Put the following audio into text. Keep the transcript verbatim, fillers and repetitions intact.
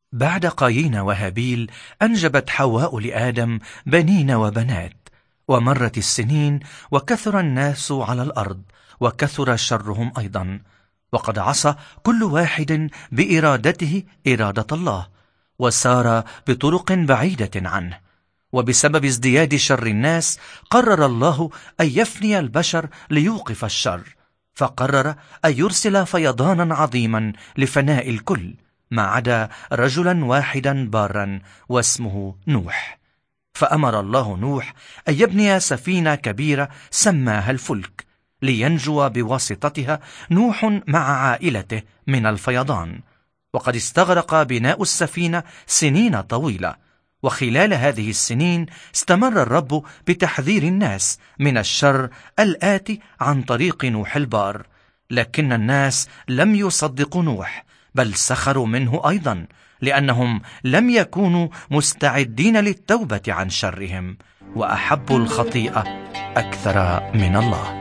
بعد قايين وهابيل أنجبت حواء لآدم بنين وبنات. ومرت السنين وكثر الناس على الأرض وكثر شرهم أيضا، وقد عصى كل واحد بإرادته إرادة الله، وسار بطرق بعيدة عنه. وبسبب ازدياد شر الناس قرر الله أن يفني البشر ليوقف الشر، فقرر أن يرسل فيضانا عظيما لفناء الكل ما عدا رجلا واحدا بارا واسمه نوح. فأمر الله نوح أن يبني سفينة كبيرة سماها الفلك، لينجو بواسطتها نوح مع عائلته من الفيضان. وقد استغرق بناء السفينة سنين طويلة، وخلال هذه السنين استمر الرب بتحذير الناس من الشر الآتي عن طريق نوح البار. لكن الناس لم يصدقوا نوح، بل سخروا منه أيضا، لأنهم لم يكونوا مستعدين للتوبة عن شرهم، وأحبوا الخطيئة أكثر من الله.